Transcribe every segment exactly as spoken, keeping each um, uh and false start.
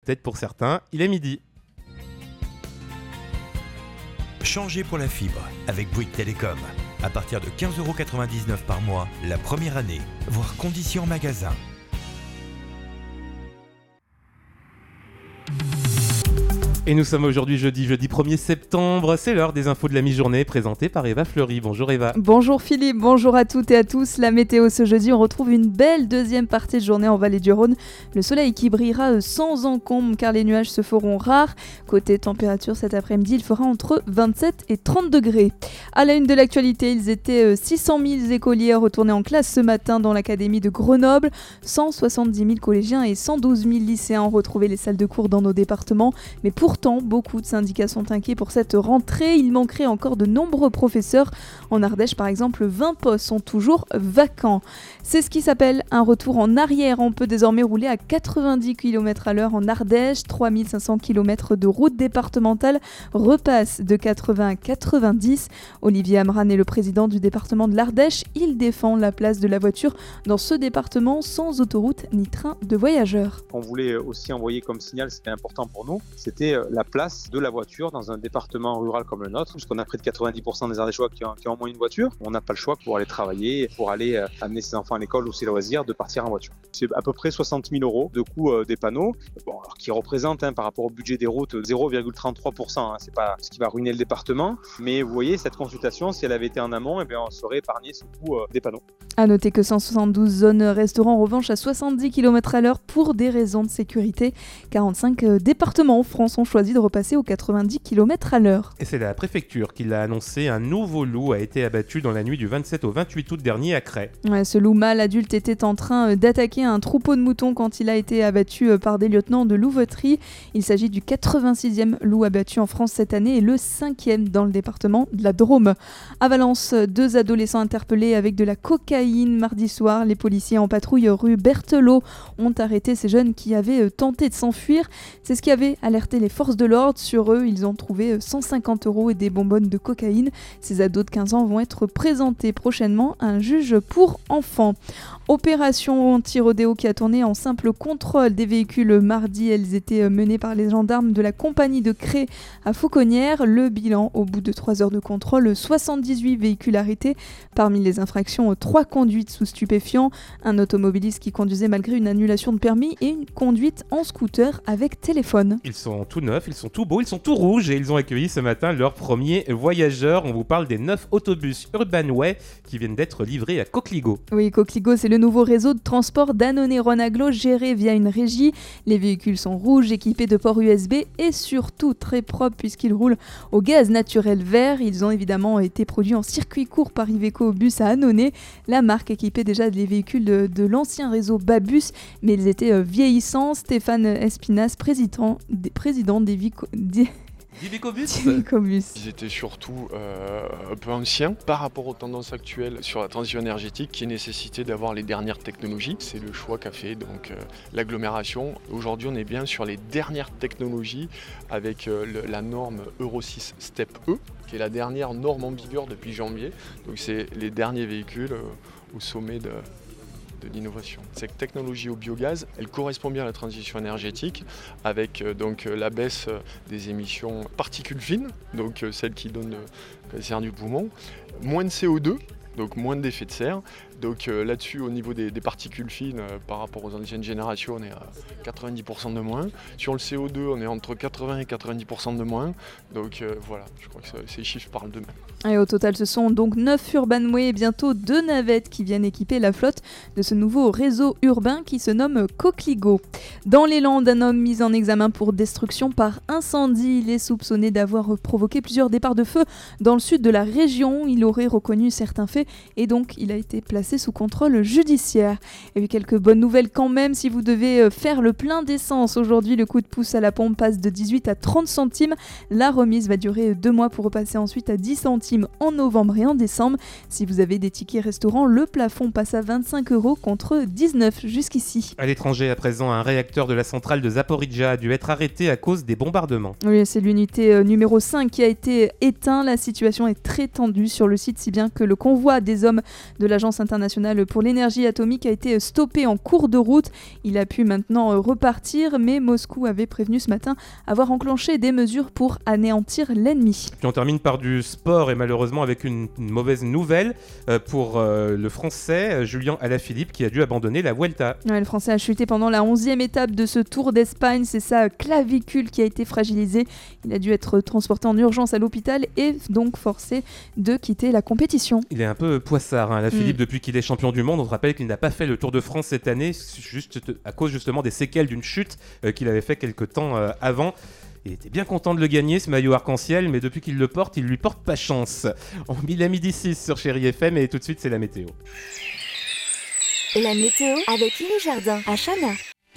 Peut-être pour certains, il est midi. Changez pour la fibre avec Bouygues Télécom. À partir de quinze euros quatre-vingt-dix-neuf par mois, la première année, voire conditions en magasin. Et nous sommes aujourd'hui jeudi, jeudi premier septembre. C'est l'heure des infos de la mi-journée présentées par Eva Fleury. Bonjour Eva. Bonjour Philippe, bonjour à toutes et à tous. La météo ce jeudi, on retrouve une belle deuxième partie de journée en vallée du Rhône. Le soleil qui brillera sans encombre car les nuages se feront rares. Côté température cet après-midi, il fera entre vingt-sept et trente degrés. À la une de l'actualité, ils étaient six cent mille écoliers retournés en classe ce matin dans l'académie de Grenoble. cent soixante-dix mille collégiens et cent douze mille lycéens ont retrouvé les salles de cours dans nos départements. Mais pour Pourtant, beaucoup de syndicats sont inquiets pour cette rentrée. Il manquerait encore de nombreux professeurs. En Ardèche, par exemple, vingt postes sont toujours vacants. C'est ce qui s'appelle un retour en arrière. On peut désormais rouler à quatre-vingt-dix kilomètres à l'heure en Ardèche. trois mille cinq cents kilomètres de route départementale repassent de quatre-vingts à quatre-vingt-dix. Olivier Amran est le président du département de l'Ardèche. Il défend la place de la voiture dans ce département sans autoroute ni train de voyageurs. On voulait aussi envoyer comme signal, c'était important pour nous, c'était la place de la voiture dans un département rural comme le nôtre, puisqu'on a près de quatre-vingt-dix pour cent des Ardéchois qui ont, qui ont au moins une voiture. On n'a pas le choix pour aller travailler, pour aller euh, amener ses enfants à l'école ou ses loisirs, de partir en voiture. C'est à peu près soixante mille euros de coût euh, des panneaux, bon, alors, qui représentent hein, par rapport au budget des routes zéro virgule trente-trois pour cent. Hein, c'est pas ce qui va ruiner le département, mais vous voyez, cette consultation, si elle avait été en amont, eh bien, on serait épargné ce coût euh, des panneaux. A noter que cent soixante-douze zones resteront en revanche à soixante-dix kilomètres à l'heure pour des raisons de sécurité. quarante-cinq euh, départements en France ont choisi de repasser aux quatre-vingt-dix kilomètres à l'heure. Et c'est la préfecture qui l'a annoncé, un nouveau loup a été abattu dans la nuit du vingt-sept au vingt-huit août dernier à Cray. Ouais, ce loup mâle adulte était en train d'attaquer un troupeau de moutons quand il a été abattu par des lieutenants de louveterie. Il s'agit du quatre-vingt-sixième loup abattu en France cette année et le cinquième dans le département de la Drôme. À Valence, deux adolescents interpellés avec de la cocaïne mardi soir. Les policiers en patrouille rue Berthelot ont arrêté ces jeunes qui avaient tenté de s'enfuir. C'est ce qui avait alerté les forces de l'ordre. Sur eux, ils ont trouvé cent cinquante euros et des bonbonnes de cocaïne. Ces ados de quinze ans vont être présentés prochainement à un juge pour enfants. Opération anti-rodéo qui a tourné en simple contrôle des véhicules mardi. Elles étaient menées par les gendarmes de la compagnie de Cré à Fauconnières. Le bilan, au bout de trois heures de contrôle, soixante-dix-huit véhicules arrêtés. Parmi les infractions, trois conduites sous stupéfiants, un automobiliste qui conduisait malgré une annulation de permis et une conduite en scooter avec téléphone. Ils sont tout neufs, ils sont tout beaux, ils sont tout rouges et ils ont accueilli ce matin leurs premiers voyageurs. On vous parle des neuf autobus Urbanway qui viennent d'être livrés à Coquelicot. Oui, Coquelicot, c'est le nouveau réseau de transport Danone-Rhône-Aglo géré via une régie. Les véhicules sont rouges, équipés de ports U S B et surtout très propres puisqu'ils roulent au gaz naturel vert. Ils ont évidemment été produits en circuit court par Iveco Bus à Annonay. La marque équipait déjà les véhicules de, de l'ancien réseau Babus, mais ils étaient euh, vieillissants. Stéphane Espinas, président, des, président d'Iveco... Divicobus. Ils étaient surtout euh, un peu anciens par rapport aux tendances actuelles sur la transition énergétique qui nécessitait d'avoir les dernières technologies. C'est le choix qu'a fait donc, euh, l'agglomération. Aujourd'hui, on est bien sur les dernières technologies avec euh, le, la norme Euro six Step E, qui est la dernière norme en vigueur depuis janvier. Donc c'est les derniers véhicules euh, au sommet de... de l'innovation. Cette technologie au biogaz, elle correspond bien à la transition énergétique avec euh, donc euh, la baisse euh, des émissions particules fines, donc euh, celles qui donnent le cancer du poumon, moins de C O deux, donc moins d'effet de serre. Donc euh, là-dessus, au niveau des, des particules fines, euh, par rapport aux anciennes générations, on est à quatre-vingt-dix pour cent de moins. Sur le C O deux, on est entre quatre-vingts et quatre-vingt-dix pour cent de moins. Donc euh, voilà, je crois que ça, ces chiffres parlent d'eux-mêmes. Et au total, ce sont donc neuf Urbanway et bientôt deux navettes qui viennent équiper la flotte de ce nouveau réseau urbain qui se nomme Coquelicot. Dans les Landes, un homme mis en examen pour destruction par incendie. Il est soupçonné d'avoir provoqué plusieurs départs de feu dans le sud de la région. Il aurait reconnu certains faits et donc il a été placé sous contrôle judiciaire. Et puis quelques bonnes nouvelles quand même, si vous devez faire le plein d'essence aujourd'hui, le coup de pouce à la pompe passe de dix-huit à trente centimes. La remise va durer deux mois pour repasser ensuite à dix centimes en novembre et en décembre. Si vous avez des tickets restaurants, le plafond passe à vingt-cinq euros contre dix-neuf jusqu'ici. À l'étranger, à présent, un réacteur de la centrale de Zaporijjia a dû être arrêté à cause des bombardements. Oui, c'est l'unité euh, numéro cinq qui a été éteinte. La situation est très tendue sur le site, si bien que le convoi des hommes de l'Agence internationale international pour l'énergie atomique a été stoppé en cours de route. Il a pu maintenant repartir, mais Moscou avait prévenu ce matin avoir enclenché des mesures pour anéantir l'ennemi. Puis on termine par du sport et malheureusement avec une, une mauvaise nouvelle euh, pour euh, le Français euh, Julien Alaphilippe qui a dû abandonner la Vuelta. Ouais, le Français a chuté pendant la onzième étape de ce Tour d'Espagne. C'est sa clavicule qui a été fragilisée. Il a dû être transporté en urgence à l'hôpital et donc forcé de quitter la compétition. Il est un peu poissard, hein, Alaphilippe, mm. depuis qu'il est champion du monde. On se rappelle qu'il n'a pas fait le Tour de France cette année juste à cause justement des séquelles d'une chute euh, qu'il avait fait quelques temps euh, avant. Il était bien content de le gagner, ce maillot arc-en-ciel, mais depuis qu'il le porte, il lui porte pas chance. On met la midi six sur Chérie F M et tout de suite, c'est la météo. La météo avec Iri Jardin à Chana.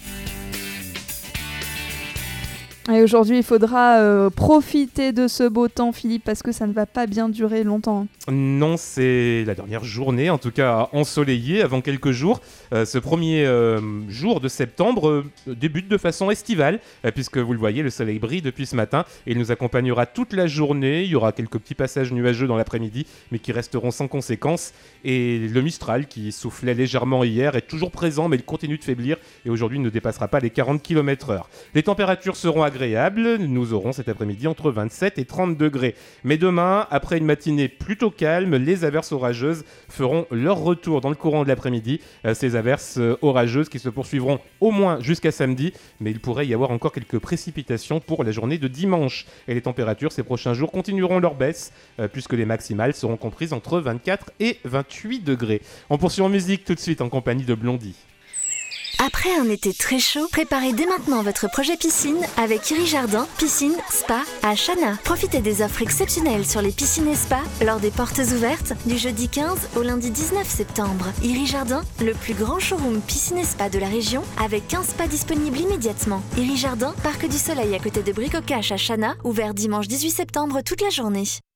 Et aujourd'hui, il faudra euh, profiter de ce beau temps, Philippe, parce que ça ne va pas bien durer longtemps. Non, c'est la dernière journée, en tout cas ensoleillée, avant quelques jours. Euh, ce premier euh, jour de septembre euh, débute de façon estivale, euh, puisque vous le voyez, le soleil brille depuis ce matin et il nous accompagnera toute la journée. Il y aura quelques petits passages nuageux dans l'après-midi, mais qui resteront sans conséquence. Et le Mistral, qui soufflait légèrement hier, est toujours présent, mais il continue de faiblir et aujourd'hui ne dépassera pas les quarante kilomètres heure. Les températures seront agréable, nous aurons cet après-midi entre vingt-sept et trente degrés. Mais demain, après une matinée plutôt calme, les averses orageuses feront leur retour dans le courant de l'après-midi. Euh, ces averses euh, orageuses qui se poursuivront au moins jusqu'à samedi, mais il pourrait y avoir encore quelques précipitations pour la journée de dimanche. Et les températures ces prochains jours continueront leur baisse, euh, puisque les maximales seront comprises entre vingt-quatre et vingt-huit degrés. On poursuit en musique tout de suite en compagnie de Blondie. Après un été très chaud, préparez dès maintenant votre projet piscine avec Iri Jardin, piscine, spa à Chana. Profitez des offres exceptionnelles sur les piscines et spas lors des portes ouvertes du jeudi quinze au lundi dix-neuf septembre. Iri Jardin, le plus grand showroom piscine et spa de la région avec quinze spas disponibles immédiatement. Iri Jardin, Parc du Soleil à côté de Bricocache à Chana, ouvert dimanche dix-huit septembre toute la journée.